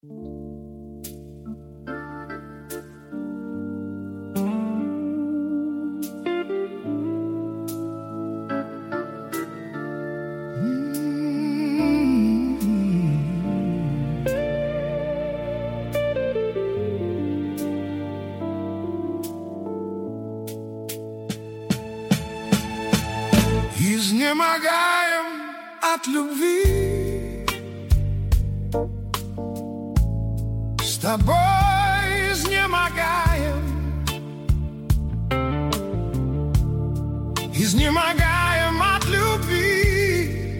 Изнемогаем от любви, с тобой изнемогаем, изнемогаем от любви,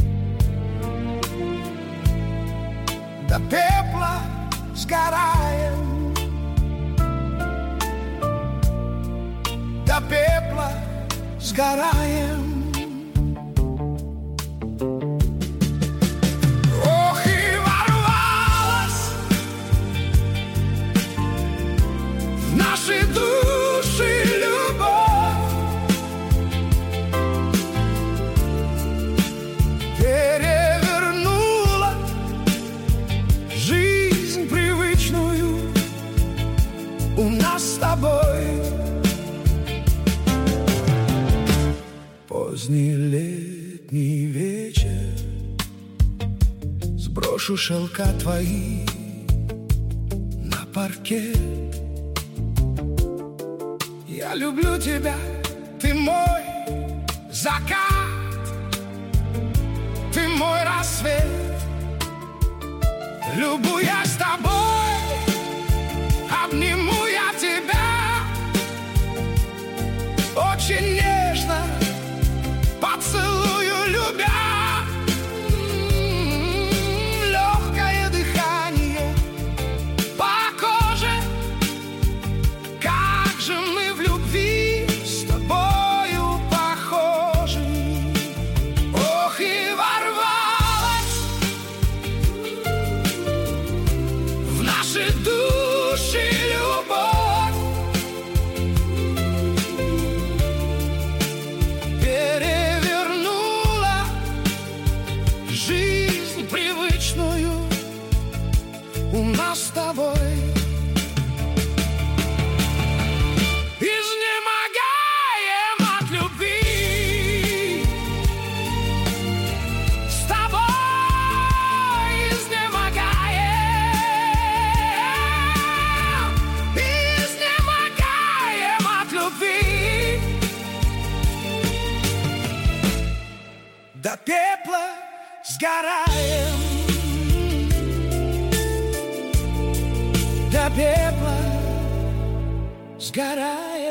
до пепла сгораем, до пепла сгораем. Наши души любовь перевернула жизнь привычную у нас с тобой. Поздний летний вечер, сброшу шелка твои на паркет. Я люблю тебя, ты мой закат, ты мой рассвет. Любуясь тобой, обниму я тебя очень нежно, поцелую любя. Легкое дыхание по коже, как же мы в любви с тобою похожи. Ох, и ворвалась в наши души любовь, перевернула жизнь привычную у нас с тобой. До пепла сгораем, до пепла сгораем.